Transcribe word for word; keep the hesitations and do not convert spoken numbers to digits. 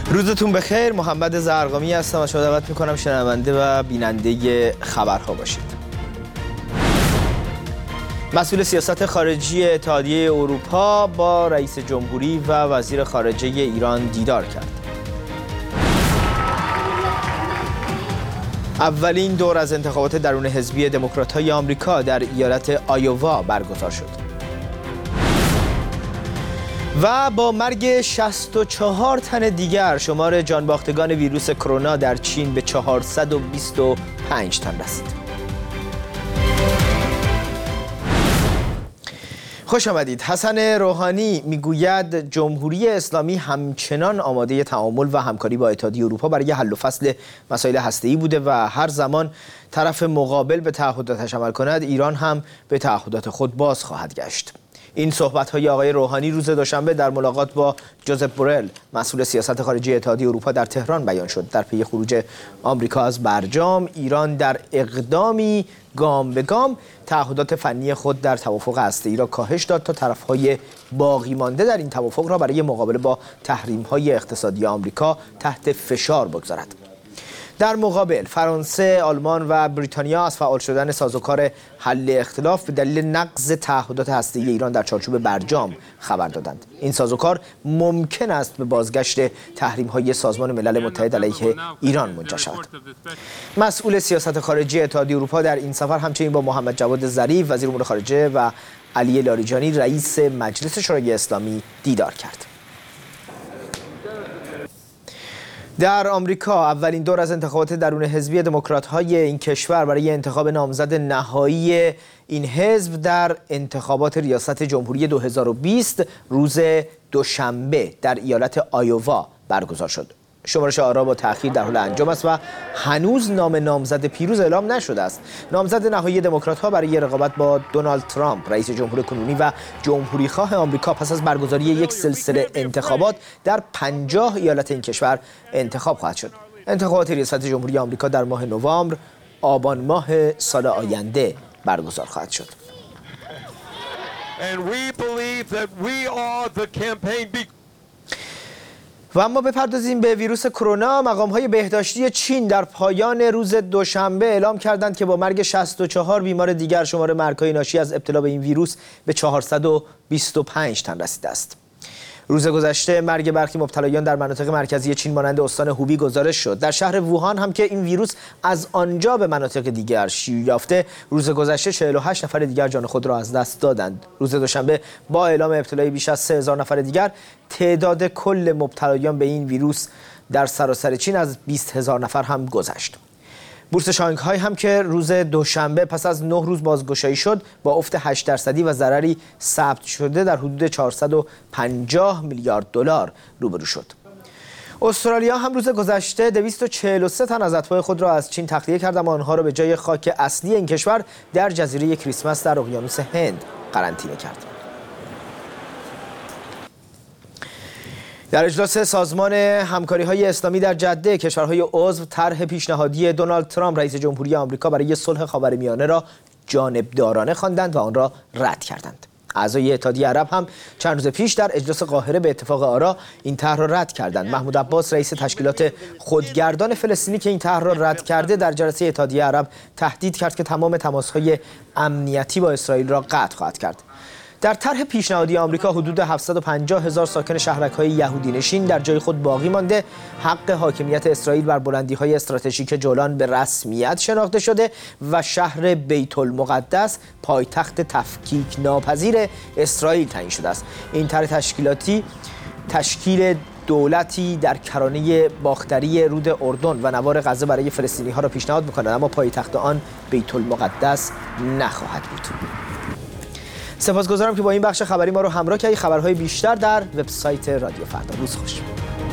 روزتون بخیر. محمد زرقامی هستم و شما دعوت میکنم شنونده و بیننده خبرها باشید. مسئول سیاست خارجی اتحادیه اروپا با رئیس جمهوری و وزیر خارجه ایران دیدار کرد. اولین دور از انتخابات درون حزبی دموکرات‌های آمریکا در ایالت آیووا برگزار شد. و با مرگ شصت و چهار تن دیگر شمار جانباختگان ویروس کرونا در چین به چهارصد و بیست و پنج تن رسید. خوش آمدید. حسن روحانی میگوید جمهوری اسلامی همچنان آماده تعامل و همکاری با اتحادیه اروپا برای حل و فصل مسائل هسته‌ای بوده و هر زمان طرف مقابل به تعهداتش عمل کند، ایران هم به تعهدات خود باز خواهد گشت. این صحبت‌های آقای روحانی روز دوشنبه در ملاقات با جوزپ بورل، مسئول سیاست خارجی اتحادیه اروپا در تهران بیان شد. در پی خروج آمریکا از برجام، ایران در اقدامی گام به گام تعهدات فنی خود در توافق هسته‌ای را کاهش داد تا طرف‌های باقی مانده در این توافق را برای مقابله با تحریم‌های اقتصادی آمریکا تحت فشار بگذارد. در مقابل فرانسه، آلمان و بریتانیا از فعال شدن سازوکار حل اختلاف به دلیل نقض تعهدات هسته‌ای ایران در چارچوب برجام خبر دادند. این سازوکار ممکن است به بازگشت تحریم‌های سازمان ملل متحد علیه ایران منجر شود. مسئول سیاست خارجی اتحادیه اروپا در این سفر همچنین با محمد جواد ظریف وزیر امور خارجه و علی لاریجانی رئیس مجلس شورای اسلامی دیدار کرد. در آمریکا اولین دور از انتخابات درون حزبی دموکرات‌های این کشور برای انتخاب نامزد نهایی این حزب در انتخابات ریاست جمهوری دو هزار و بیست روز دوشنبه در ایالت آیووا برگزار شد. شمارش آرا با تأخیر در حال انجام است و هنوز نام نامزد پیروز اعلام نشده است. نامزد نهایی دموکرات‌ها برای رقابت با دونالد ترامپ، رئیس جمهور کنونی و جمهوری‌خواه آمریکا، پس از برگزاری یک سلسله انتخابات در پنجاه ایالت این کشور انتخاب خواهد شد. انتخابات ریاست جمهوری آمریکا در ماه نوامبر، آبان ماه سال آینده برگزار خواهد شد. و اما بپردازیم به ویروس کرونا. مقام‌های بهداشتی چین در پایان روز دوشنبه اعلام کردند که با مرگ شصت و چهار بیمار دیگر شمار مرگ‌های ناشی از ابتلا به این ویروس به چهارصد و بیست و پنج تن رسیده است. روز گذشته مرگ برخی مبتلایان در مناطق مرکزی چین مانند استان هوبی گزارش شد. در شهر ووهان هم که این ویروس از آنجا به مناطق دیگر شیوع یافته، روز گذشته چهل و هشت نفر دیگر جان خود را از دست دادند. روز دوشنبه با اعلام ابتلای بیش از سه هزار نفر دیگر، تعداد کل مبتلایان به این ویروس در سراسر چین از بیست هزار نفر هم گذشت. بورس شانگهای هم که روز دوشنبه پس از نه روز بازگشایی شد، با افت هشت درصدی و ضرری ثبت شده در حدود چهارصد و پنجاه میلیارد دلار روبرو شد. استرالیا هم روز گذشته دویست و چهل و سه تن از اتباع خود را از چین تخلیه کرد، اما آنها را به جای خاک اصلی این کشور در جزیره کریسمس در اقیانوس هند قرنطینه کرد. در اجلاس سازمان همکاری‌های اسلامی در جده، کشورهای عضو طرح پیشنهادی دونالد ترامپ رئیس جمهوری آمریکا برای صلح خاورمیانه را جانبدارانه خواندند و آن را رد کردند. اعضای اتحادیه عرب هم چند روز پیش در اجلاس قاهره به اتفاق آرا این طرح را رد کردند. محمود عباس رئیس تشکیلات خودگردان فلسطینی که این طرح را رد کرده، در جلسه اتحادیه عرب تهدید کرد که تمام تماس‌های امنیتی با اسرائیل را قطع خواهد کرد. در طرح پیشنهادی آمریکا حدود هفتصد و پنجاه هزار ساکن شهرک‌های یهودی نشین در جای خود باقی مانده، حق حاکمیت اسرائیل بر بلندی‌های استراتژیک جولان به رسمیت شناخته شده و شهر بیت المقدس پایتخت تفکیک ناپذیر اسرائیل تعیین شده است. این طرح تشکیلاتی تشکیل دولتی در کرانه باختری رود اردن و نوار غزه برای فلسطینی‌ها را پیشنهاد می‌کند، اما پایتخت آن بیت المقدس نخواهد بود. سپاسگزارم که با این بخش خبری ما رو همراه کردید. خبرهای بیشتر در وبسایت رادیو فردا. روز خوش.